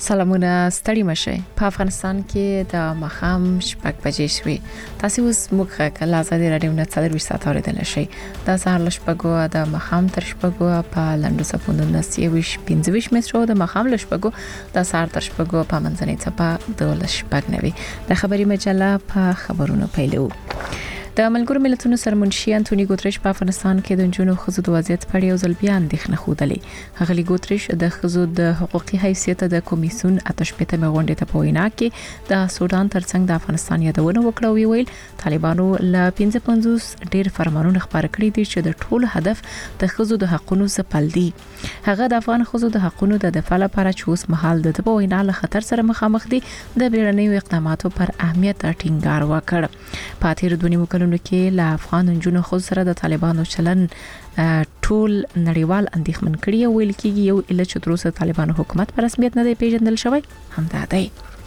سلامونه ستړي مشه په افغانستان کې د مخام شپږ بجې شوي تاسو اوس موږ کله آزادي رادیو نه څلور ساعت اوریدل شي د سهار لشپګو د مخام تر شپګو په لندو سپوندو نسیويش 15 مترو د مخام لشپګو د سهار تر شپګو په منځنۍ څپه د لشپګ نوي د خبري مجله په خبرونو پیلو د ملګرو ملتونو سرمنشي انټونی ګوتریش په افغانستان کې د جنونو خزو د وضعیت په اړه یو ځل بیا اندېښنه خوده هغه ګوتریش د خزو د حقوقي حیثیت د کمیسیون اتشپته مغونډه ته په وینا کې د سودان ترڅنګ د افغانستان یادونه وکړه ویل طالبانو ل 55 ډیر فرمانونه خبر کړی دي چې د ټولو هدف د خزو د حقوقو سپل دي هغه د افغان خزو د حقوقو د دفاع لپاره چې اوس مهال د په وینا له خطر سره مخامخ دي د بیړنیو اقداماتو پر اهمیت ټینګار وکړ پاتې ردونی وکړو کې لا افغان جنونو خو سره د طالبانو چلن ټول نړیوال اندېښمن کړي ویل کېږي یو اله چې تر اوسه طالبانو حکومت په رسمیت نه دی پیژندل شوی همدا دی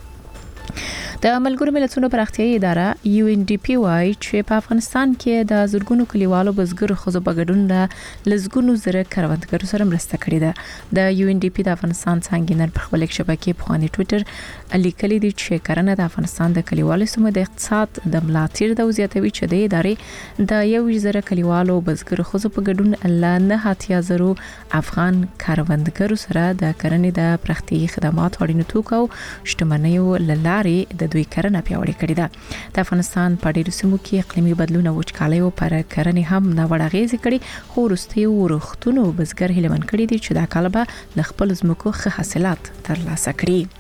د ملګرو ملتونو پراختیايي اداره یو ان ډي پی وايي چې په افغانستان کې د زړګونو کلیوالو بزګرو خزو په ګډون د لزګونو زره کروندګرو سره مرسته کړې ده د یو ان ډي پی د افغانستان څنګه نن په خپل شبکې په خواني ټوئیټر لیکلي دي چې کرنه د افغانستان د کلیوالو سیمو د اقتصاد د ملاتړ د وزیاتوي چې د ادارې د یو زره کلیوالو بزګرو خزو په ګډون ل نه هاتیا زرو افغان کروندګرو سره د کرنې د پراختیايي خدمات وړاندې توکو شتمنیو لارې د دوی کرنه پیاوړې کړې ده د افغانستان په ډیرو سیمو کې اقلیمي بدلون او وچکالۍ پر کرنې هم ناوړه غیزه کړي خو وروستي ورختونو بزګر هلمن کړي دي چې د کالبه ل خپل زمکو ښه حاصلات ترلاسه کړي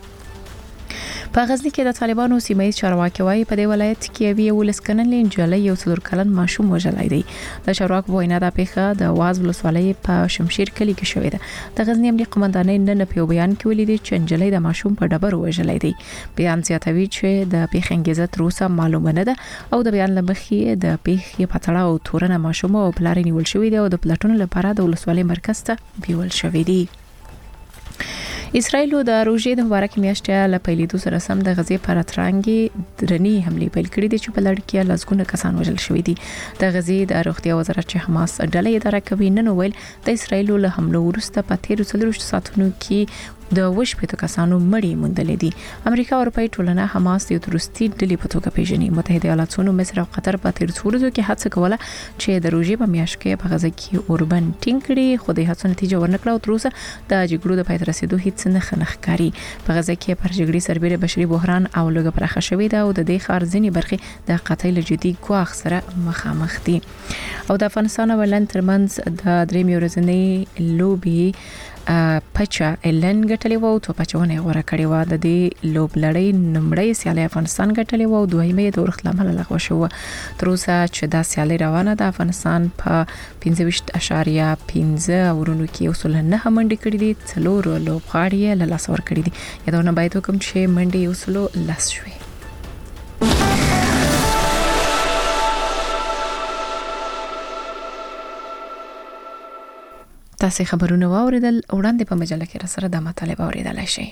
په غزنی کې د طالبانو سیمایي چارواکي وايي په دې ولایت کې یو ولسکنن لنجلې یو څلور کلن ماشوم وژلای دی د چارواکو وینا د پیښه د واز ولسوالۍ په شمشیر کلی کې شوې ده د غزنی امنیت قومندانۍ نن په بیان کې ویلي دي چې نجلې د ماشوم په ډبرو وژلای دی بیان زیاتوي چې د پیښې انګیزه تر اوسه معلومه نه ده او د بیان لمخې د پیښې په تړاو تورنه ماشوم او پلار نیول شوی دی او د پلاتونو لپاره د ولسوالۍ مرکز ته بیول شوی دی اسرائیل د روژې د مبارکې میاشتې له پیلېدو سره سم د غزې پر اترانګي درنی حمله پیل کړې دي چې په لړ کې لږونه کسان وژل شوي دي د غزې د روغتیا وزارت چې حماس ډلې اداره کوي نن ویل د اسرائیل له حمله وروسته په 13 ساعتونو کې د وشپېته کسانو مړی موندل دي امریکا او اروپای ټولنه حماس یو تروریستي ډلې په توګه پیژني متحده ایالاتونو مصر او قطر په 13 ورځو کې هڅه کوله چې د روژې په میاشت کې په غزه کې اوربن ټینګ کړي خو د هڅو نتیجه ورنکړه او تر اوسه د جګړو د پای ته رسیدو هیڅ نه ښکاري په غزه کې پر جګړې سربېره بشري بحران او لږه پراخه شوې ده او د دې ښار ځینې برخې د قتل جدي ګواښ سره مخامخ دي او د افغانستان او هالند ترمنځ د درې میورزنۍ لوبي پچا الن ګټلې وو ته پچونه غوړه کړې و د دې لوب لړۍ نمړې سیالي افغانستان ګټلې وو دویمه د ورخت لامل لغوه شو تر اوسه چې دا سیالي روانه ده افغانستان په 15.5 ورونو کې اصول نه منډي کړې دي څلور لوب غاړي له لاس ور کړې دي یادونه باید کوم چې منډي اصول لاس شوي تاسو خبرونه واوریدل وړاندې په مجله کې را سره د مطالبه اوریدل شي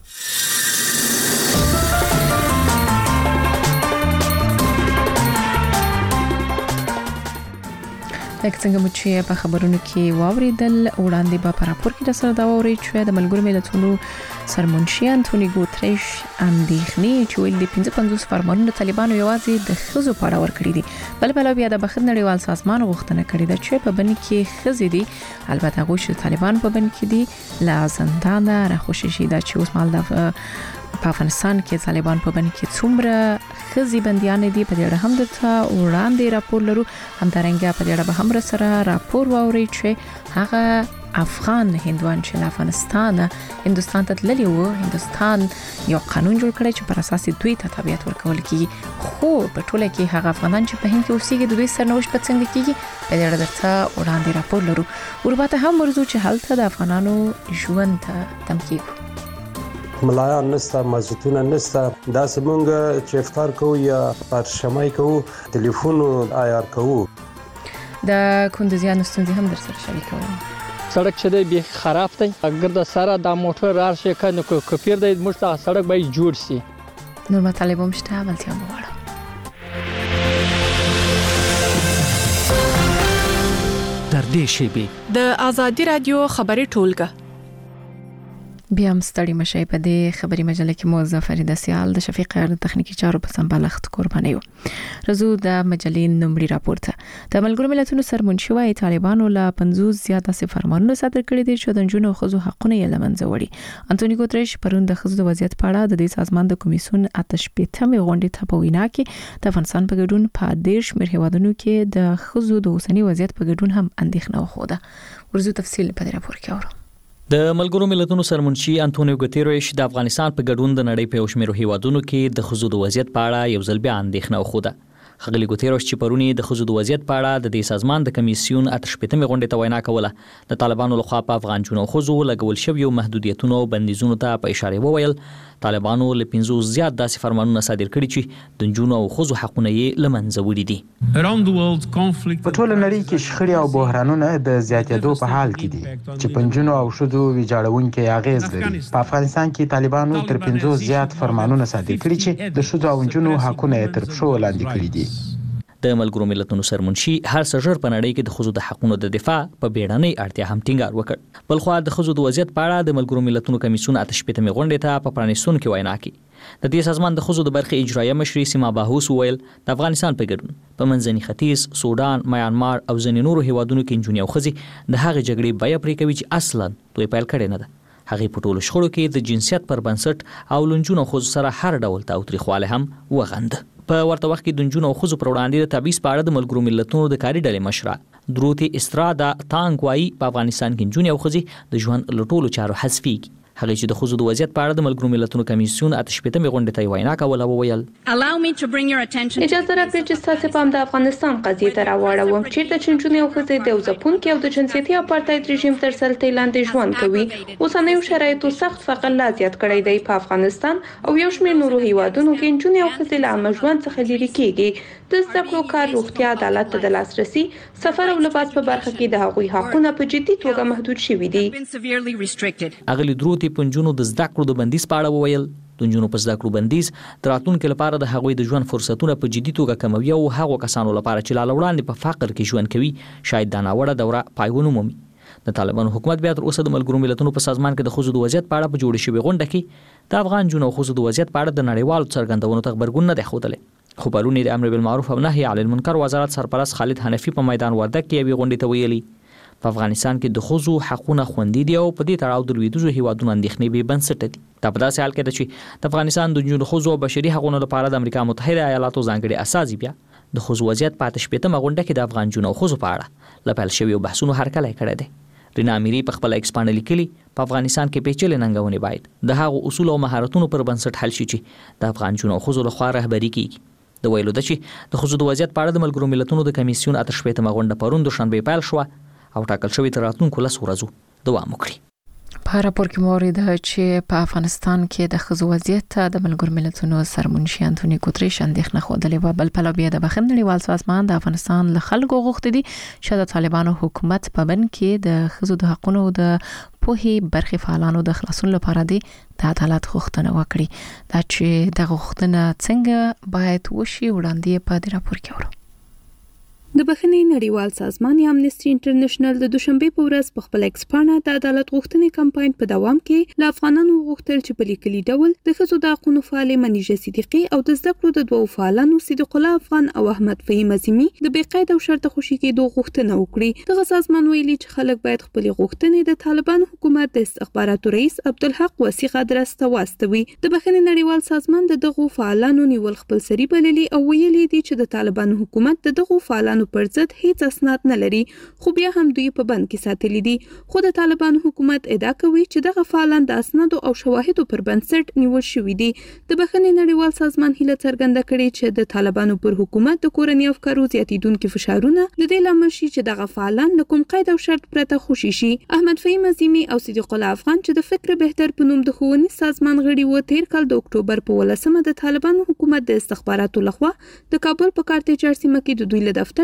لکه څنګه چې په خبرونو کې واوریدل وړاندې په راپور کې د سره دا ووري چې د ملګرو ملتونو سرمنشي انټونی ګوتریش اندېښنې چې ویل دي 55 فرمانونه طالبانو یوازې د خزو په اړه ورکړي دي بل بیا د بخښنې نړیوال سازمان غوښتنه کړې ده چې په بن کې خزې دي البته هغه چې طالبان په بن کې دي لا زندان راخوشي شي دا چې اوس مال د په افغانستان کې طالبان په بن کې څومره خزي بنديان دي په دې اړه هم درته وړاندې راپور لرو همدارنګه په دې اړه به هم سره راپور واوري چې هغه افغان هندوان چې هندوستان ته تللی وو هندوستان یو قانون جوړ کړی چې پر اساس دوی ته تابعیت ورکول کیږي خو په ټوله کې هغه افغانان چې په هند کې اوسېږي د دوی سرنوشت په څنګه کیږي په دې اړه درته وړاندې راپور لرو ورباته هم ورزو چې هلته د افغانانو ژوند ته تمکیږي ملایان نسته مسجدونه نسته دا سمونګه چې افطار کوو یا پرشمای کوو ټلیفون آیار کوو د کندوزیانو ستونزې هم در سره شریکوم سړک چې دی به خراب دی اگر د سره د موټر راشي کنه کوپیر دی موږ ته سړک به جوړ شي نور مطالب هم شته بلته هم وړه در دې شی به د ازادي رادیو خبري ټولګه بیا هم ستړي مشي په دې خبري مجله کې مو ظفر دسیال د شفیق د تخنیکی چارو په سمبالښت قرباني یو. رزو د مجلې نومړي راپورته د ملګرو ملتونو سرمنشي وايي طالبانو له 50 زیاته فرمانونه صادر کړي دي چې د نجونو او ښځو حقونه یې لمنځه وړي. انټونی ګوتریش پرون د ښځو د وضعیت په اړه د دې سازمان د کمیسیون اتشپېتمې غونډې ته په وینا کې د افغانستان په ګډون په 10 شمېر هیوادونو کې د ښځو د اوسنی وضعیت په ګډون هم اندېښنه وښوده. ورزو تفصیل په دې راپور کې اورو. د ملګرو ملتونو سرمنشي انټونیو ګوتریش د افغانستان په ګډون د نړۍ په شمېر هیوادونو کې د ښځو د وضعیت په اړه یو ځل بیا اندېښنه وښوده. خغلی ګوتریش چې پرونی د ښځو د وضعیت په اړه د دې سازمان د کمیسیون اتشپېتمې غونډې ته وینا کوله د طالبانو لخوا په افغان جنو ښځو لګول شویو محدودیتونو او بندیزونو ته په اشاره وویل طالبانو له 50 زیات داسې فرمانونه صادر کړي چې د نجونو او ښځو حقونه یې لمنځه وړي دي. په ټوله نړۍ کې شخړې او بحرانونه د زیاتېدو په حال کې دي چې په نجونو او ښځو ویجاړونکي اغیز لري. په افغانستان کې طالبانو تر 50 زیات فرمانونه صادر کړي چې د ښځو او نجونو حقونه یې تر پښو لاندې کړي دي. د ملګرو ملتونو سرمنشي هر څه په نړۍ کې د ښځو د حقونو د دفاع په بیړنۍ اړتیا هم ټینګار وکړ. بلخو د ښځو د وضعیت په اړه د ملګرو ملتونو کمیسیون اتشپېتمې غونډې ته په پرانیستون کې وینا کوي. د دې سازمان د ښځو د برخې اجرایه مشري سیما باهوس وویل د افغانستان په ګډون په منځني ختیځ، سودان، میانمار او ځینې نورو هیوادونو کې نجونې او ښځې د هغې جګړې بیه پرې کوي چې اصلا دوی پیل کړې نه ده. هغې په ټولو شخړو کې د جنسیت پر بنسټ او نجونو او ښځو سره هر ډول تاوتریخوالی هم وغند. په ورته وخت کې د نجونو او ښځو پر وړاندې د تبعیض په اړه د ملګرو ملتونو د کاري ډلې مشره دروتي استرادا تانګ وایي په افغانستان کې نجونې او ښځې د ژوند له ټولو چارو حذفېږي. هغه چې د ښځو د وضعیت په اړه د ملګرو ملتونو کمیسیون اتشپېتمې غونډې ته وینا کوله وویل اجازه راکړئ چې ستاسو پام د افغانستان قضیې ته راواړوم چیرته چې نجونې او ښځې د ځپونکي او د جنسیتي اپارټاید رژیم تر سلطې لاندې ژوند کوي. اوسنیو شرایطو سخت فقر لا زیات کړی دی. په افغانستان او یو شمېر نورو هیوادونو کې نجونې او ښځې له عامه ژوند څخه لرې کېږي. د زده کړو، کار، روغتیا، عدالت ته د لاسرسي، سفر او لباس په برخه کې د هغوی حقونه په جدي توګه محدود شوي دي. اغلی دروتي پنجونو د زده کړو د بندیز په اړه وویل د نجونو په زده کړو بندیز د راتلونکي لپاره د هغوی د ژوند فرصتونه په جدي توګه کموي او هغو کسانو لپاره چې لا وړاندې په فقر کې ژوند کوي شاید دا ناوړه دوره پای ونه مومي. د طالبانو حکومت بیا تر اوسه د ملګرو ملتونو په سازمان کې د ښځو د وضعیت په اړه په جوړې شوې غونډه کې د افغان جنو او ښځو د وضعیت په اړه د نړیوالو څرګندونو ته غبرګون نه دی ښودلی. خو پرون د امر بالمعروف او نهي عن المنکر وزارت سرپرست خالد حنفي په میدان وردګ کې یوې غونډې ته ویلي په افغانستان کې د ښځو حقونه خوندي دي او په دې تړاو د لویدیځو هیوادونو اندېښنې بې بنسټه دي. دا په داسې حال کې ده چې د افغانستان د نجونو ښځو او بشري حقونو لپاره د امریکا متحده ایالاتو ځانګړي استازي بیا د ښځو وضعیت په 88مه غونډه کې د افغان نجونو او ښځو په اړه له پیل شویو بحثونو هرکلی کړی دی. رینا امیري په خپل ایکس باندې لیکلي په افغانستان کې پیچلې ننګونې باید د هغو اصول او مهارتونو پر بنسټ حل شي چې د افغان نجونو او ښځو لخوا رهبري کیږي. د ویلو ده چې د ښځو د وضعیت په اړه د ملګرو ملتونو د کمیسیون 88مه غونډه پرون دوشنبه پیل شوه او ټاکل شوی تر راتلونکو 10 ورځو دوام وکړي. په راپور کې مورید چې په افغانستان کې د ښځو وضعیت د ملګرو ملتونو سرمنشي انټونی ګوتریش اندېښنه خوده و بل په بیا د بخښنې نړیوال سازمان د افغانستان له خلکو غوښتي دي چې د طالبانو حکومت په بن کې د ښځو د حقوقو او د پوهې برخې فعالانو د خلاصون لپاره د عدالت غوښتنه وکړي. دا چې د غوښتنه څنګه باید وشي وړاندې په دې راپور کې ورو. د بخښنې نړیوال سازمان یا امنیسټي انټرنیشنل د دوشنبه په ورځ په خپل ایکس باندې د عدالت غوښتنې کمپاین په دوام کې له افغانانو غوښتل چې په لیکلي ډول د ښځو د حقوقو فعالې منیژه صدیقي او د زده کړو د دوه فعالانو صدیق الله افغان او احمد فهیم عظیمی د بېقید او شرط خوشي کېدو غوښتنه وکړي. دغه سازمان ویلي چې خلک باید خپل غوښتنې د طالبان حکومت د استخباراتو رئیس عبدالحق وثیق ادرس ته واستوي. د بخښنې نړیوال سازمان د دغو فعالانو نیول خپل سری بللي او ویلي دي چې د طالبان حکومت د دغو فعالانو پر ضد هیڅ اسناد نه لري خو بیا هم دوی په بند کې ساتلي دي. خو د طالبان حکومت ادعا کوي چې دغه فعالان د اسنادو او شواهدو پر بنسټ نیول شوي دي. د بخښنې نړیوال سازمان هیله څرګنده کړې چې د طالبانو پر حکومت د کورنۍ افکارو زیاتیدونکو فشارونه د دې لامل شي چې دغه فعالان له کوم قید او شرط پرته خوشي شي. احمد فهیم عظیمی او صدیق الله افغان چې د فکر بهتر په نوم د ښوونیز سازمان غړي و تیر کال د اکتوبر په 18مه د طالبانو حکومت د استخباراتو لخوا د کابل په کارته چارسیمه کې د دوی له دفتر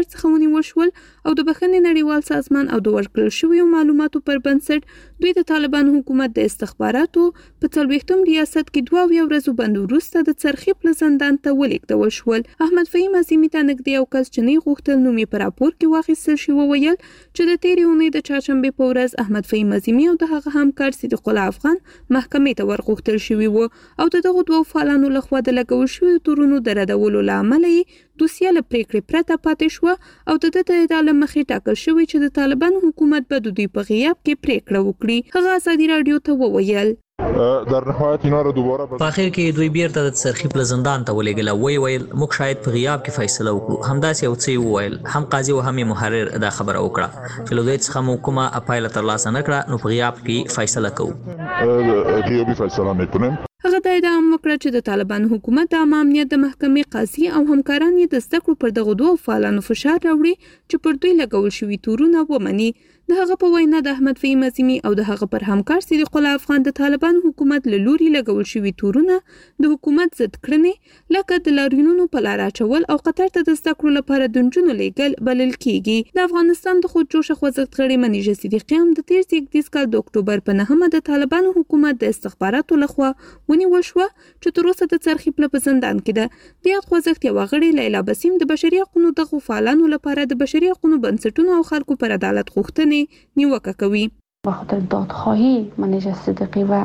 سفر څخه ونیول شول او د بخښنې نړیوال سازمان او د ورکړل شویو معلوماتو پر بنسټ دوی د طالبانو حکومت د استخباراتو په 40م ریاست کې 2 ورځې بند وروسته د څرخي پل زندان ته ولیږدول شول. احمد فهیم عظیمي ته نږدې یو کس چې نه غوښتل نوم یې په راپور کې واخیستل شي وویل چې د تېرې اونۍ د چهارشنبې په ورځ احمد فهیم عظیمي او د هغه همکار صدیق الله افغان محکمې ته ورغوښتل شوي وو او د دغو 2 فعالانو لخوا د لګول شویو تورونو د ردولو له امله یې دوسیه له پریکړې پرته پاتې شوه او د ادعا له مخې ټاکل شوی چې د طالبانو حکومت به د دوی په غیاب کې پریکړه وکړي. هغه ازادي رادیو ته وویل در نهایت اینا رو دوباره په اخر کې دوی بیرته د څرخي پل زندان ته ولېږل. ویل موږ شاید په غیاب کې فیصله وکړو. همداسې یو څه وویل. هم قاضي او هم محرر دا خبره وکړه چې له دوی څخه مو کومه اپایله ترلاسه نه کړه نو په غیاب کې فیصله کوو. غیابی فیصله میکنیم. هغه د ادعا وکړه چې د طالبانو حکومت د عامه امنیت د محکمې قاضي او همکاران یې د زده کړو پر دغه 2 فعالانو فشار راوړي چې پر دوی لګول شوي تورونه ومني. د هغه په وینا د احمد فهیم عظیمي او د هغه پر همکار صدیق الله افغان د طالبانو حکومت له لوري لګول شوي تورونه د حکومت ضد کړنې لکه د لاریونونو په لار اچول او قطر ته د زده کړو لپاره د نجونو لیږل بلل کیږي. د افغانستان د خودجوشه خوځښت غړي منیژه صدیقی هم د 13 کال د اکتوبر په 9 د طالبانو حکومت د استخباراتو لخوا ونیول شو چې تر اوسه د څرخي پل په زندان کې ده. د یاد خوځښت یو غړي لیلا بسیم د بشري حقوقو دغه فعالانو لپاره د بشري حقوقو بنسټونو او خلکو پر عدالت غوښتنې نیوکه کوي. به خاطر دادخواهی منیژه صدیقی و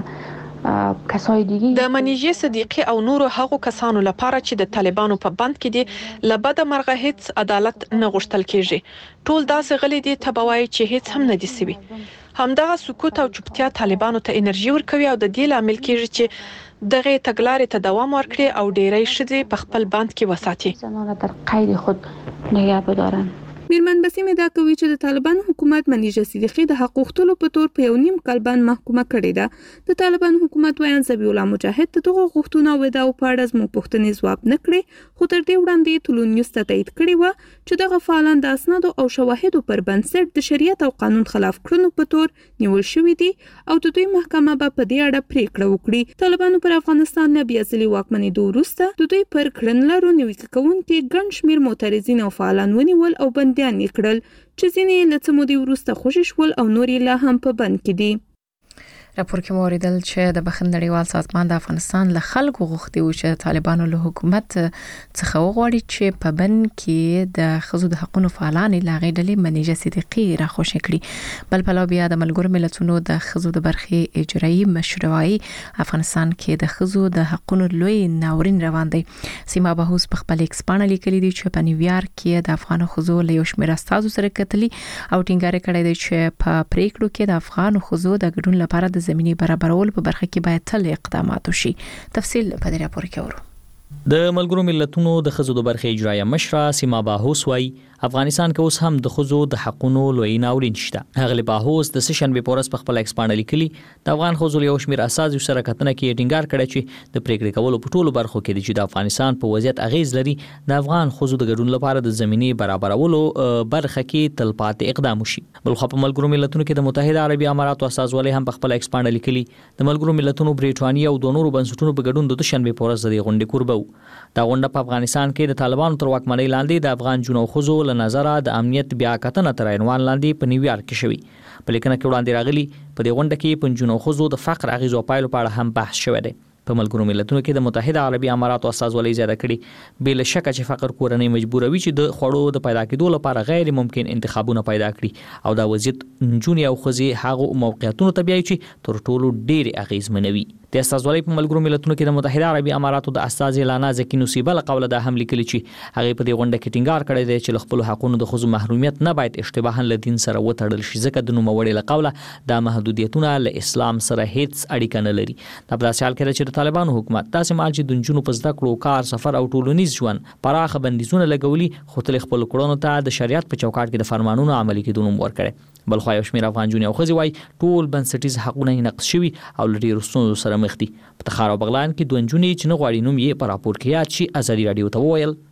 کسای دیگه د منیژه صدیقی او نورو هغو کسانو لپاره چې د طالبانو په بند کې دي لبد مرغه هیڅ عدالت نه غوښتل کیږي. ټول داسې غلي دي تبوای چې هیڅ هم نه دي سوي. همدغه سکوت او چوپتیا طالبانو ته انرژي ورکوي او د دې لامل کیږي چې دغه تګلارې ته دوام ورکړي او ډیری شذې په خپل بند کې وساتي. زنان در قید خود نگه بدارن. میرمن بسیم ادعا کوي چې د طالبانو حکومت منیژه صدیقی د حق غوښتلو په تور په 1.5 کال باندې محکومه کړې ده. د طالبانو حکومت وایي زبی الله مجاهد ته دغه غوښتنه او ادعا په اړه زموږ پوښتنې ځواب نه کړې خو تر دې وړاندې ټولون نیوز ته تایید کړی و چې دغه فعالان د اسنادو او شواهدو پر بنسټ د شریعت او قانون خلاف کړنو په تور نیول شوی دي او د دوی محکمه به په دې اړه پریکړه وکړي. طالبانو پر افغانستان نه بیا ځلې واکمنېدو وروسته د دوی پر کړنلارو نیوکه کوونکي ګڼ شمېر معترضین او فعالان ونیول او بندیان یې کړل چې ځینې له څه مودې وروسته خوشي شول او نور یې لا هم په بند کې دي. راپور کې موریدل چې د بخښنې نړیوال سازمان د افغانستان له خلکو غوښتي و چې طالبانو له حکومت څخه وغواړي چې په بند کې د خزو د حقوقو فعالان لاغې ډلې منیژه صدیقی راخوشي کړي. بل په بیا د ملګرو ملتونو د خزو د برخې اجرایی مشروعي افغانستان کې د خزو د حقوقو لوی ناورین روان دي. سیما بهوس په خپل ایکس باندې لیکلي دي چې په نیویارک کې د افغان خزو له یو شمېر استادو سره کتلي او ټینګار کړی دی چې په پریکړو کې د افغان خزو د ګډون لپاره د زمینی برابرول په برخه کې باید تل اقدامات وشي. تفصیل په دې راپور کې ورو. د ملګرو ملتونو د خزو د برخې اجرایی مشره سیما باهوس وايي افغانستان کې اوس هم د خزو د حقونو لوی ناورین شته. هغه باهوس د سشنبه پورس په خپل ایکسپانډ لیکلي د افغان خزو یو شمېر اساس سره کتنه کې ټینګار کړی چې د پریکړې کولو په ټولو برخو کې چې د افغانستان په وضعیت اغیز لري د افغان خزو د ګډون لپاره د زمینی برابرولو برخه کې تلپاتې اقدام وشي. بل خو په ملګرو ملتونو کې د متحده عربی اماراتو اساس ولې هم په خپل ایکسپانډ لیکلي د ملګرو ملتونو بریټانیا او د نورو بنسټونو په ګډون د شنبه پورس د غونډې کوربو. دا غونډه په افغانستان کې د طالبانو تر واکمنۍ لاندې د افغان جنو خزو له نظره د امنیت بیا کتنه تر عنوان لاندې په نیویارک کې شوی. په لیکنه کې وړاندې راغلي په دې غونډه کې په جنو خزو د فقر اغیزو پایلو په اړه هم بحث شوی دی. په ملګرو ملتونو کې د متحده عربی اماراتو اساس ولې زیاده کړي بل شک چې فقر کورنۍ مجبوروي چې د خوړو د پیدا کېدو لپاره غیر ممکن انتخابونه پیدا کړي او دا وضعیت جونی او خزي هغه موقعیتونو ته بیاي چې تر ټولو ډېر اغیزمنوي. د اساس ولې په ملګرو ملتونو کې د متحده عربی اماراتو د اساس لانا ځکه نصیبه لقوله د هم لیکلي چې هغه په دې غونډه کې ټینګار کړی دی چې خپل حقوقو د خزو محرومیت نه باید اشتباها له دین سره وتړل شي ځکه د نوموړي لقوله د محدودیتونه له اسلام سره هیڅ اړیکه نه لري. دا په حال کې چې د طالبانو حکومت داسې مال چې د جنونو په زده کړو کار سفر او ټولنیز ژوند پراخه بندیزونه لګولي خو تل خپل کړونو ته د شریعت په چوکاټ کې د فرمانونو عملي کېدو نوم ورکړي. بل خو یو شمېر افغان جونې او ښځې وایي ټول بنسټیز حقونه یې نقض شوي او له ډېرو ستونزو سره مخ دي. په تخار او بغلان کې دوه نجونې چې نه غواړي نوم یې په راپور کې یاد شي ازادي راډیو ته وویل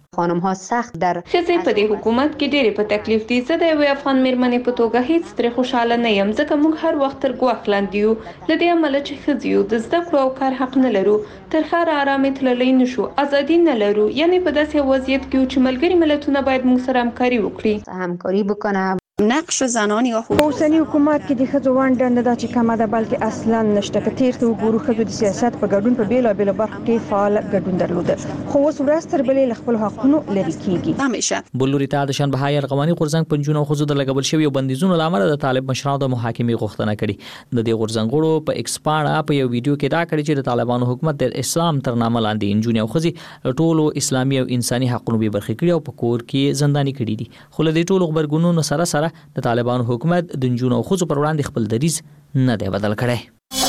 خانم ها سخت در خزه په دې حکومت کې ډېرې په تکلیف دي. زه د یوې افغان میرمنې په توګه هیڅ ترې خوشاله نه یم، ځکه موږ هر وخت تر ګواښ لاندې یو. له دې امله چې ښځې یو، د زده کړو او کار حق نه لرو، تر ښاره آرامې تللی نشو، ازادي نه لرو. یعنی په داسې وضعیت کې یو چې ملګري ملتونه باید موږ سره همکاري وکړي. همکاری بکنه. نقش زنان یا اوسنی حکومت کې د ښځو ونډه نه ده چې کمه ده، بلکې اصلا نشته. که تیر ته وګورو، ښځو د سیاست په ګډون په بیلابېلو برخو کې فعال ګډون درلوده، خو اوس ورځ تر بلې له خپلو حقونو لرې کیږي. همیشه بلوري ته د شنبه ارغواني غورځنګ پنځونه خو د لګول شوی بندیزونو لامل د طالب مشرانو د محاکمې غوښتنه کړې. د دې غورځنګړو په ایکس پاڼه په یو ویډیو کې دا کړی چې د طالبانو حکومت د اسلام تر نامه لاندې انجونې او ښځې ټولو اسلامي او انساني حقوقو به برخې کړي او په کور کې زنداني کړي دي. خو له دې ټولو خبرګونونو سره د طالبانو حکومت د جنونو او خزو پر وړاندې خپل دریز نه دی بدل کړی.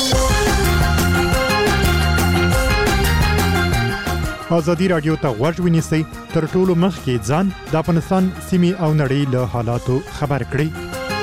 ازادي رادیو ته غوږ ونیسئ، تر ټولو مخکې ځان د افغانستان سیمې او نړۍ له حالاتو خبر کړئ.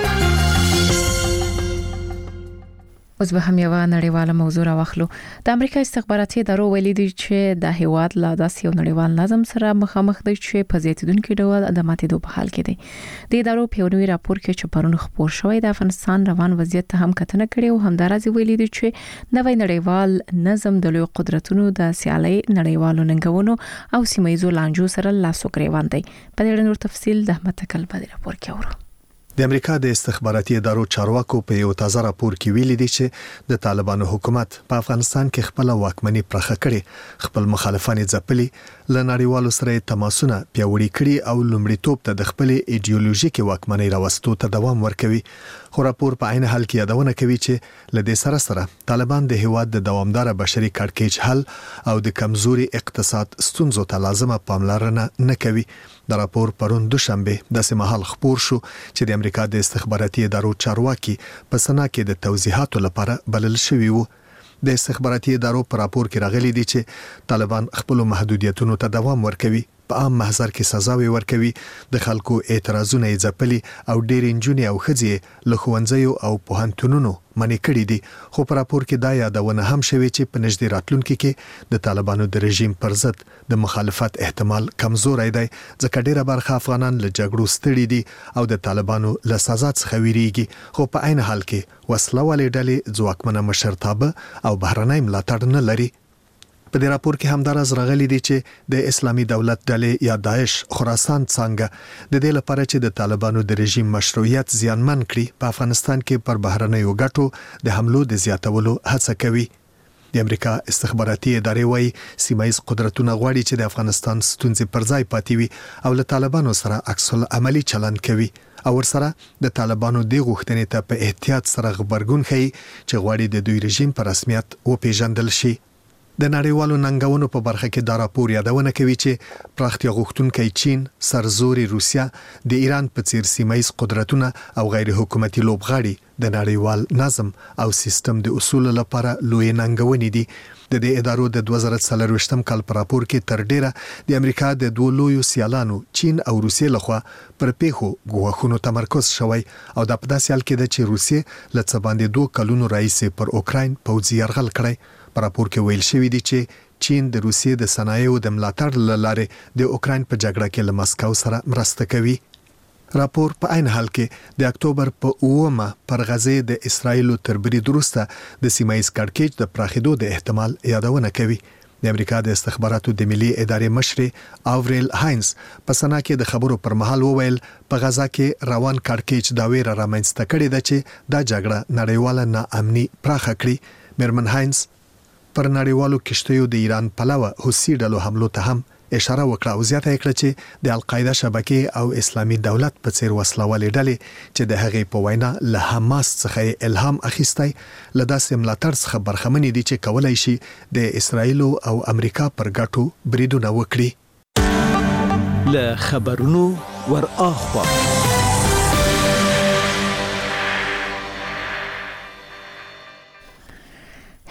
اوس به هم یو نړیواله موضوع راوخلو. د امریکا استخباراتي ادارو ویلي دي چې د هیواد لا داسې یو نړیوال نظم سره مخامخ دي چې په زیاتیدونکو ډول د ماتېدو په حال کې دي. د ادارو په نوې راپور کې چې پرون خپور شوی د افغانستان روان وضعیت ته هم کتنه کړې او همدارس ویلي دي چې نوې نړیوال نظم د لوی قدرتونو د سیالۍ نړیوالو ننګونو او سیمایي لانجو سره لاس وکړي دی. په دې نور تفصیل د احمد تکل په راپور کې اورو. د امریکا د استخباراتي ادارو چارواکو په یو تازه راپور کې ویلي دي چې د طالبانو حکومت په افغانستان کې خپل واکمني پرخه کړي، خپل مخالفان ځپلي، له نړیوالو سره تماسونه پیاوړي کړي او لومړیتوب ته د خپل ایډیولوژیکي واکمنۍ راوستو ته دوام ورکوي. خو راپور په عین حال کې یادونه کوي چې له دې سره طالبان د هیواد د دوامدار بشري کړکېچ حل او د کمزوري اقتصاد ستونزو ته لازمه پاملرنه نه کوي. د راپور پرون دوشنبه د سمحال خبر شو چې د امریکا د استخباراتي ادارو چارواکي په سنا کې د توضیحاتو لپاره بلل شوی وو. د استخباراتي ادارو په راپور کې راغلي دي چې طالبان خپل محدودیتونو ته دوام ورکوي، په عام محضر کې سزاوي ورکوي، د خلکو اعتراضونه یې ځپلي او ډېر انجونې او ښځې له ښوونځیو او پوهنتونونو منې کړي دي. خو په راپور کې دا یادونه هم شوې چې په نږدې راتلونکي کې د طالبانو د رژیم پر ضد د مخالفت احتمال کمزوری دی، ځکه ډېره برخه افغانان له جګړو ستړي دي او د طالبانو له سزا څخه ویریږي. خو په عین حال کې وسله والې ډلې ځواکمنه مشرتابه او بهرنۍ ملاتړ نه لري. په دې راپور کې همدارس راغلي دي چې د اسلامي دولت ډلې یا داعش خراسان څنګه د دې لپاره چې د طالبانو د رژیم مشروعیت زیانمن کړي، په افغانستان کې پر بهرنیو ګټو د حملو د زیاتولو هڅه کوي. د امریکا استخباراتي ادارې وايي سیمایي قدرتونه غواړي چې د افغانستان ستونزې پر ځای پاتې وي او له طالبانو سره عکس العملي چلند کوي او ورسره د طالبانو د غوښتنې ته په احتیاط سره غبرګون ښيي چې غواړي د دوی رژیم په رسمیت وپیژندل شي. د نړیوالو ننګونو په برخه کې دا راپور یادونه کوي چې پراختیا غوښتونکي چین، سرزوري روسیا، د ایران په څیر سیمایي قدرتونه او غیر حکومتي لوبغاړي د نړیوال نظم او سیستم د اصول لپاره لوی ننګونې دي. د دې ادارو د 2023 کال په راپور کې تر ډیره د امریکا د دوه لویو سیالانو چین او روسیې لخوا پر پیښو غوښنو تمرکز شوی او د پداسې حال کې د چې روسیې له څه باندې 2 کلونو راهیسې پر اوکراین پوځي یرغل کړی. په راپور کې ویل شوی دی چې چین د روسیې د صنایعو د ملاتړ لاره د اوکراین په جګړه کې له مسکو سره مرسته کوي. راپور په عین حال کې د اکتوبر په 9 پر غزه د اسرایل تر برید وروسته د سیمایي کړکېچ د پراخېدو د احتمال یادونه کوي. د امریکا د استخباراتو د ملي ادارې مشر آورل هاینز په سنا کې د خبرو پر مهال وویل په غزه کې روان کړکېچ دا ویره رامنځته کړې ده چې دا جګړه نړیواله ناامني پراخه کړي. میرمن هاینز پر نړیوالو کشتیو د ایران پلوه حوثي ډلو حملو ته هم اشاره وکړه او زیاته کړه چې د القاعده شبکې او اسلامي دولت په څیر وسلوالې ډلې چې د هغې په وینا له حماس څخه الهام اخیستی له داسې ملاتړ څخه برخمنې دي چې کولای شي د اسرایل او امریکا پر ګټو بریدونه وکړي. له خبرونو ور اخوا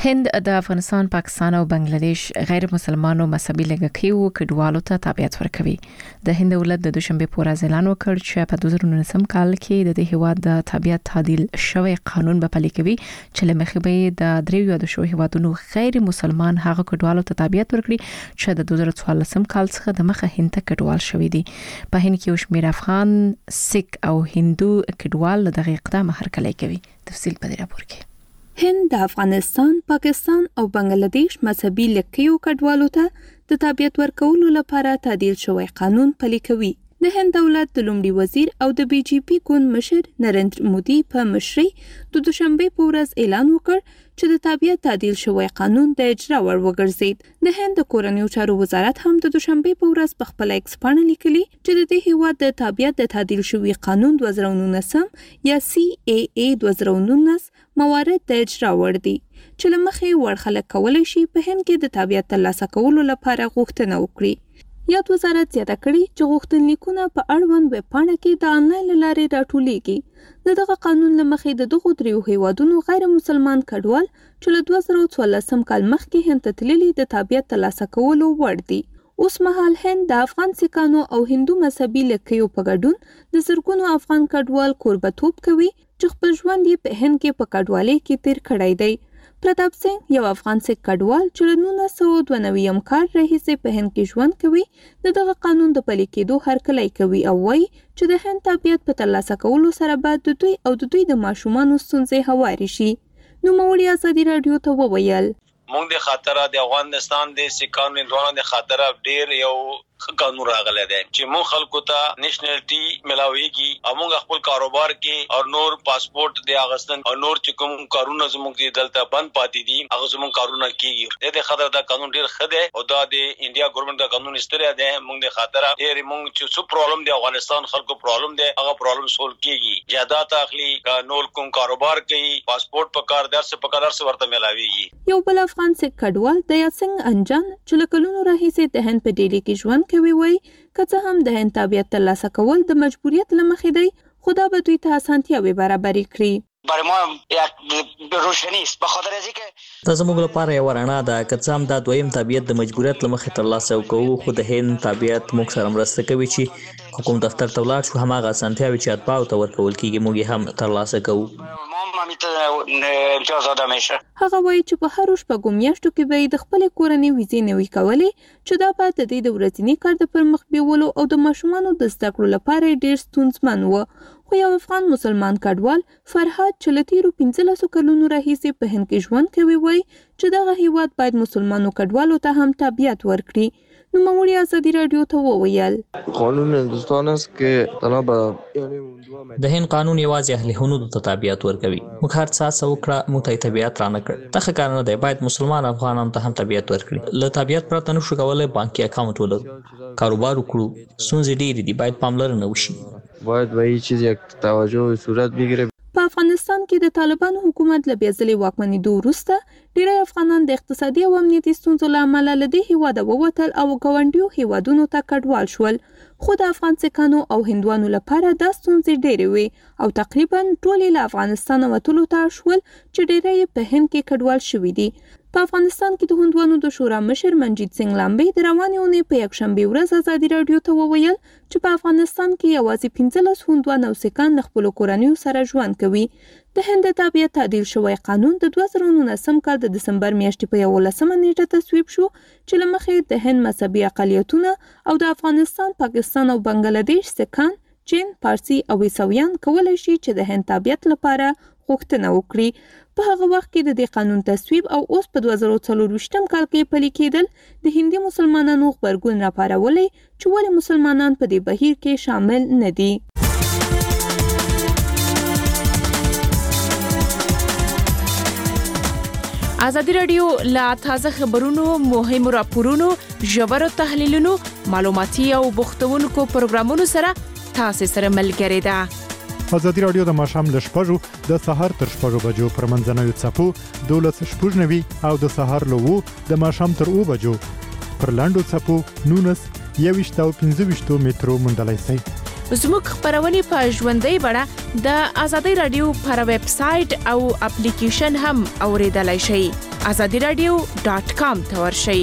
هند د افغانستان، پاکستان او بنگلاديش غیر مسلمانو مذهبي لږکیو کډوالو ته تابعیت ورکوي. د هند دولت د دوشنبه په ورځ اعلان وکړ چې په 2019 کال کې د هیواد د تابعیت تعدیل شوی قانون به پلي کوي چې لمخې به د دریو یادو شوی هیوادونو غیر مسلمان هغه کډوالو ته تابعیت ورکړي چې د 2014 کال څخه د مخه هند ته کډوال شوی دي. په هند کې یو شمېر افغان، سیک او هندو کډوال دغه اقدام هرکلی کوي. تفصیل په دې راپور کې. هند د افغانستان، پاکستان او بنگلاديش مذهبي لږکیو کډوالو ته د تابعیت ورکولو لپاره تعدیل شوی قانون پلي کوي. د هند دولت د لومړي وزیر او د بي جي پي ګوند مشر نریندر مودي په مشرۍ د دوشنبه په ورځ اعلان وکړ چې د تابعیت تعدیل شوی قانون د اجرا وړ وګرځید. د هند کورنیو چارو وزارت هم د دوشنبه په ورځ په خپل ایکس پاڼه لیکلي چې د دې هیواد د تابعیت د تعدیل شوی قانون 2019 یا CAA 2019 موارد د اجرا وړ دي چې لمخې وړ خلک کولای شي په هند کې د تابعیت ترلاسه کولو لپاره غوښتنه وکړي. یاد وزارت زیاته کړي چې غوښتنلیکونه په اړوند ویب پاڼه کې د انلاین لارې راټولیږي. دغه قانون لمخې د دغو دریو هیوادونو غیر مسلمان کډوال چې له 2014 کال مخکې هند ته تللي د تابعیت ترلاسه کولو وړ دي. اوس مهال هند د افغان سیکانو او هندو مذهبي لږکیو په ګډون د زرګونو افغان کډوال کوربتوب کوي چې خپل ژوند یې په هند کې په کډوالۍ کې تیر کړی دی. پرتاپ سنگ یو افغان سیک کډوال چې 1992 کال راهیسې په هند کې ژوند کوي دغه قانون د پلي کېدو هرکلی کوي او وایي چې د هند تابعیت په ترلاسه کولو سره به د دوی او د دوی د ماشومانو ستونزې هواري شي. نوموړي ازادي رادیو ته وویل مونږ د خاطره د افغانستان د سیکانو هندوانو د خاطره ډیر یو قانون راغلی دی چې مونږ خلکو ته نېشنلټي ملاويږي او مونږ خپل کاروبار کې او نور پاسپورت د اغستن او نور چې کوم کارونه زموږ د دلته بند پاتې دي هغه زموږ کارونه کیږي. د خاطر دا قانون ډیر ښه دی او دا د انډیا ګورنمنت دا قانون استری دی. مونږ د خاطره ډیر مونږ چې څو پرابلم دی افغانستان خلکو پرابلم دی هغه پرابلم سولو کیږي. جهادات اخلي نور کوم کاروبار کوي پاسپورت په کار درس ورته ملاويږي. یو بل افغان سیک کډوال د یاسنګ انجان چې له کلونو راهیسې د هند په ډیلی کې ژوند کوي وایي که څه هم د هند تابعیت ترلاسه کول د مجبوریت له مخې دی خو دا به دوی ته اسانتیاوې برابرې کړي. برای ما یک روشنی است به خاطر از اینکه دا زموږ لپاره یو رڼا ده که څه هم دا دویم تابعیت د مجبوریت له مخې ترلاسه کوو خو د هند تابعیت موږ سره مرسته کوي چې حکومت دفتر ته ولاړ شو هماغه اسانتیاوې چې اتباعو ته ورکول کیږي موږ هم ترلاسه کوو. هغه وایي چې په هر شپږو میاشتو کې به د خپل کورنۍ ویزې نوي کولې چې دا به د دې د ورځني کار د پرمخ بیولو او د ماشومانو د زده کړو لپاره ډیر ستونزمن و. خو یو افغان مسلمان کډوال فرهاد چې له تیرو 15 کلونو راهیسې په هند کې ژوند کوي وایي چې دغه هیواد باید مسلمانو کډوالو ته هم تابعیت ورکړي. نوموړي ازادي رادیو ته وویل قانون هندوستان است که طلب د هند قانون یوازې اهل هنود ته تابعیت ورکوي. موږ هر څه وکړه موږ ته تابعیت رانه کړ. دغه کار نه دی باید مسلمان افغانانو ته هم تابعیت ورکړي. له تابعیت پرته نشو کولای بانکي اکاونټ ولرو کاروبار وکړو. ستونزې ډېرې دي باید پاملرنه وشي. باید به هیچ چیز یک توجه صورت بگیره. په افغانستان کې د طالبانو حکومت له بیا ځلې واکمنېدو وروسته ډېری افغانان د اقتصادي او امنیتي ستونزو له امله له دې هیواده ووتل او ګاونډیو هیوادونو ته کډوال شول. خو د افغان سیکانو او هندوانو لپاره دا ستونزې ډېرې وې او تقریبا ټول له افغانستان وتلو ته شول چې ډېری په هند کې کډوال شوي دي. په افغانستان کې د هندوانو د شورا مشر منجیت سنگ لامبي د روانې اونۍ په یکشنبه ورځ ازادي رادیو ته وویل چې په افغانستان کې یوازې 15 هندوان او سیکان د خپلو کورنیو سره ژوند کوي. د هند د تابعیت تعدیل شوی قانون د 2019 کال د دسمبر میاشتې په 11 نیټه تصویب شو چې له مخې د هند مذهبي اقلیتونه او د افغانستان، پاکستان او بنگلاديش سیکان، چین، پارسي او عیسویان کولای شي چې د هند تابعیت لپاره غوښتنه وکړي. په هغه وخت کې د دې قانون تصویب او اوس په 2024 کال کې پلي کېدل د هندي مسلمانانو غبرګون راپارولی چې ولې مسلمانان په دې بهیر کې شامل نه دي. ازادي رادیو لا تازه خبرونو، مهمو راپورونو، ژورو تحلیلونو، معلوماتي او بوختونکو پروګرامونو سره تاسو سره ملګری ده. ازادي رادیو د ماښام له 6 د سهار تر 6 بجو پر منځنوي څپو 12:09 او د سهار له 2 د ماښام تر 2 بجو پر لاندو څپو 19 21 او 25 مترو موندلای شئ. زموږ خبرونه په ژوندۍ بڼه د آزادۍ رادیو پر ویب سټ او اپلیکیشن هم اوریدلای شئ. azadiradio.com ته ورشئ.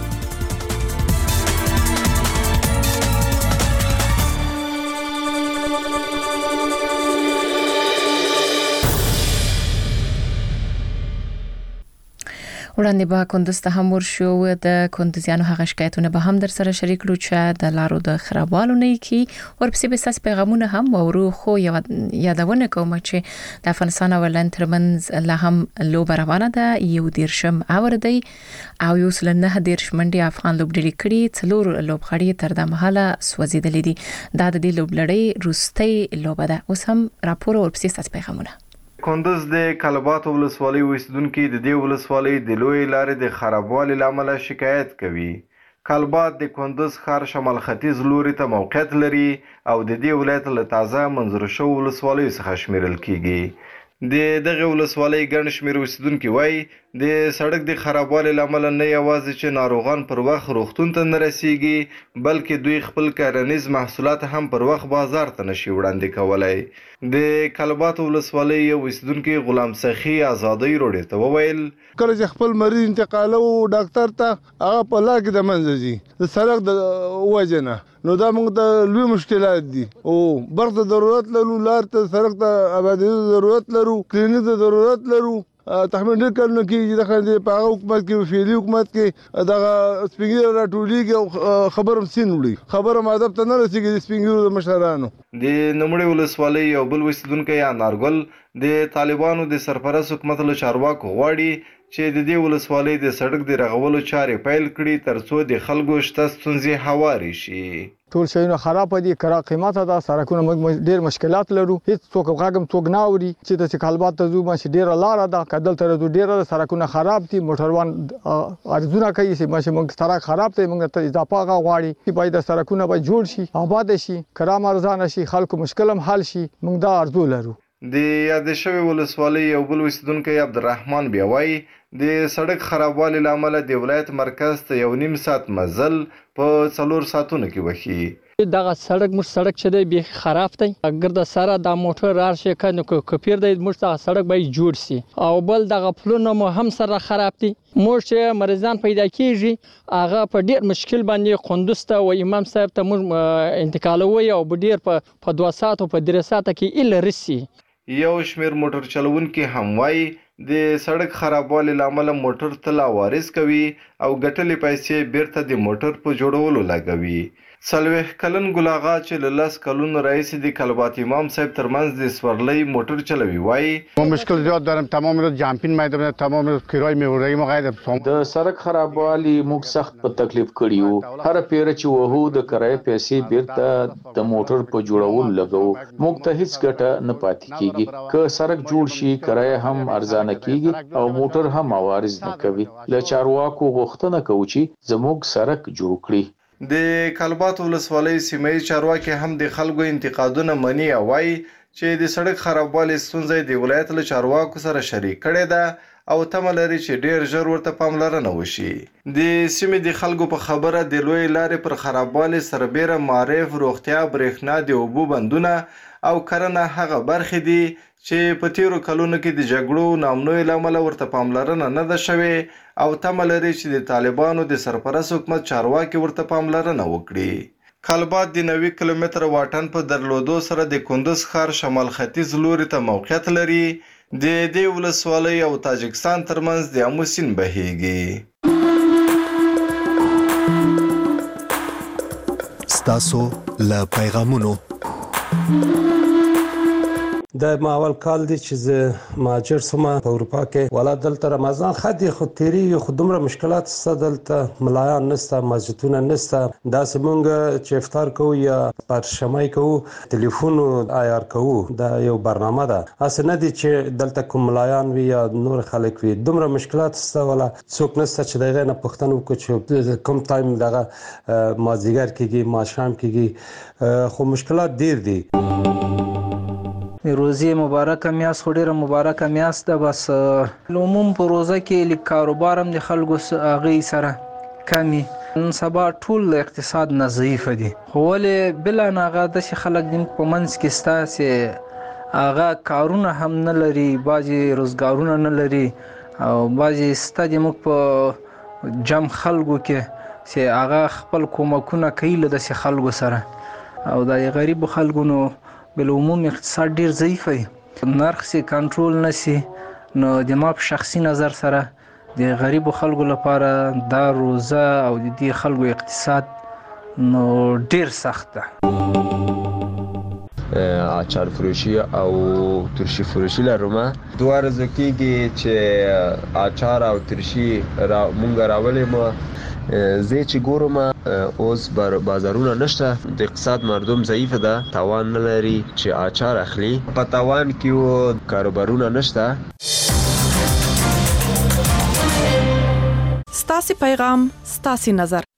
وړاندې به کندوز ته هم ورشو. د کندوزیانو هغه شکایتونه به هم در سره شریک کړو چې د لارو د خرابوالو نه کی ورپسې به ساس پیغامونه هم ورو خو یادونه کوم چې د افغانستان او هالند ترمنځ لا هم لوب روانه ده. یو دیرشم اوردی او یو سل نه دیرش منډي افغان لوبډلې کړي، څلور لوبغاړي تر د مهاله سوځیدلې دي. دا د دې لوبلړۍ روستۍ لوبه ده. اوس هم راپور ورپسې ساس پیغامونه. کندوز د کلبات ولسوالۍ اوسیدونکو د دې ولسوالۍ د لوی لارې د خرابوالي لامل شکایت کوي. کلبات د کندوز ښار شمال ختیځ لوري ته موقعیت لري او د دې ولایت له تازه منظور شو ولسوالۍ څخه شمیرل کیږي. د دغه ولسوالۍ ګڼ شمېر اوسیدونکو وایي د سړک د خرابوالي لامل نه یوازې چې ناروغان پر وخت روغتون ته نه رسیږي، بلکې دوی خپل کرنیز محصولات هم پر وخت بازار ته نشي وړاندې کولای. د کلبات ولسوالۍ یو اوسیدونکو غلام سخی آزادۍ روډ ته وویل کله چې خپل مریض انتقالو ډاکټر ته هغه په لار کې د منځ ځي د سړک د وجنه، نو دا موږ د لوی مشکلات دي. او برق ته ضرورت لرو، لار ته سړک ته آبادی ضرورت لرو، کلینیک ته ضرورت لرو. تحمیل ډېر کارونه کېږي د په هغه حکومت کې فعلي حکومت کې دغه سپین ږیري راټولېږي او خبره هم سین وړي، خبره هم ادب ته نه رسېږي د سپین ږیرو د مشرانو. د نوموړې ولسوالۍ یو بل اوسیدونکی انارګل د طالبانو د سرپرست حکومت له چارواکو غواړي چې د دې ولسوالۍ د سړک د رغولو چارې پیل کړي ترڅو د خلکو شته ستونزې هوارې شي. ټول شیونه خراب دي، کرا قیمته ده، سړکونه موږ ډیر مشکلات لرو، هیڅ څوک غاګم څوک نه اوري چې د کلبات ته زو ماشي ډیر لار ده، کدل تر زو ډیر سړکونه خراب دي، موټروان ارزونه کوي چې ماشي موږ سړک خراب ته موږ ته اضافه غواړي چې باید سړکونه به جوړ شي، آباد شي، کرام ارزان شي، خلکو مشکل هم حل شي. موږ دا ارزو لرو. د یاد شوی ولسوالۍ یو بل اوسیدونکی عبدالرحمن بیا وایي د سړک خرابوالي لامل د ولایت مرکز ته یو نیم ساعت مزل په 4 ساعتونو کې وخی. دغه سړک مش سړک چې دی به خراب دی، اگر د سره د موټر راشي کنه کپیر دی مش د سړک به جوړ شي. او بل دغه پلونه مو هم سره خراب دي، مش مریضان پیدا کیږي هغه په ډیر مشکل باندې قندوز ته او امام صاحب ته انتقالوي او ډیر په 2 ساعت او په 3 ساعت کې ال رسي. یو شمیر موټر چلوونکي هم وایي د سړک خرابوالي لامل موټر تل وارث کوي او ګټلې پیسې بیرته د موټر په جوړولو لګوي. سلوه کلن ګلاغا چې له 10 کلونو رئیس د کلبات امام صاحب ترمنځ د سورلۍ موټر چلوي وایي ما مشکل زیاد دارم، تمام روز جامپین میدم، تمام روز کرای میورای ما غیر د سړک خرابوالي موږ سخت په تکلیف کړیو. هر پیر چې وهو د کرای پیسې بیرته د موټر په جوړولو لګو، موږ ته هیڅ ګټه نه پاتې کیږي. که سړک جوړ شي کرای هم ارزانه کیږي او موټر هم عوارض نه کوي. له چارواکو غوښتنه کوو چې زموږ سړک جوړ کړي. د کلبات ولسوالۍ سیمه چارواکي هم د خلکو انتقادونه مني او وایي چې د سړک خرابوالي ستونزې د ولایت له چارواکو سره شریک کړي ده او تمه لري چې ډیر ژر ورته پاملرنه وشي. د سیمې د خلکو په خبره د لوی لارې پر خرابوالي سربېره معرف، روغتیا، برېښنا، د اوبو بندونه او کرنه هغه برخې دي چې په تیرو کلونو کې د جګړو نامنوي لامل ورته پاملرنه نه ده شوې او تمه لري چې د طالبانو د سرپرست حکومت چارواکي ورته پاملرنه وکړي. کلبات د 90 کیلومتر واټن په درلودو سره د کندوز ښار شمال ختیځ لوري ته موقعیت لري. د دې ولسوالۍ او تاجکستان ترمنځ د امو سیند بهیږي. ستاسو له پیغامونو د ماول کال دی چې زه مهاجر سم په اروپا کې ولا دلته رمضان خدي خو تیری خو دومره مشکلات ست دلته ملایان نسته، مسجدونه نسته، دا سمونګه چې افطار کوو یا پرشمای کوو ټلیفون آیار کوو، دا یو برنامه ده. اسه نه دي چې دلته کوم ملایان وي یا نور خلک وي، دومره مشکلات ست ولا څوک نسته چې دغه نه پښتنو کو چې کوم ټایم دغه مازیګر کېږي ماښام کېږي، خو مشکلات ډیر دي. روزي مبارکه میاس خو ډیره مبارکه میاس ده، بس عموم په روزه کې لیک کاروبار هم د خلکو هغې سره کمی نن سبا ټول اقتصاد نه ضعیف دي، خو ولې بلا ناغه د خلک د په منځ کې ستاسې هغه کارونه هم نه لري، بعضې روزګارونه نه لري او بعضې ستا د موږ په جمع خلکو کې چې هغه خپل کومکونه کوي له داسې خلکو سره او د غریبو خلکو نو بالعموم اقتصاد ډیر ضعیف دی، نرخ چې کنټرول نشي نو د ما په شخصي نظر سره د غریبو خلکو لپاره دا روزه او د دې خلکو اقتصاد نو ډیر سخت ده. اچار فروشی او ترشی فروشی لرمه دوه ورځې کېږي چې اچار او ترشی مونږ راولې ما زه چې ګورم اوس بازارونه نشته، د اقتصاد مردم ضعیف ده، توان نه لري چې اچار اخلي، په توان کې کاروبارونه نشته. ستاسو پیغام ستاسو نظر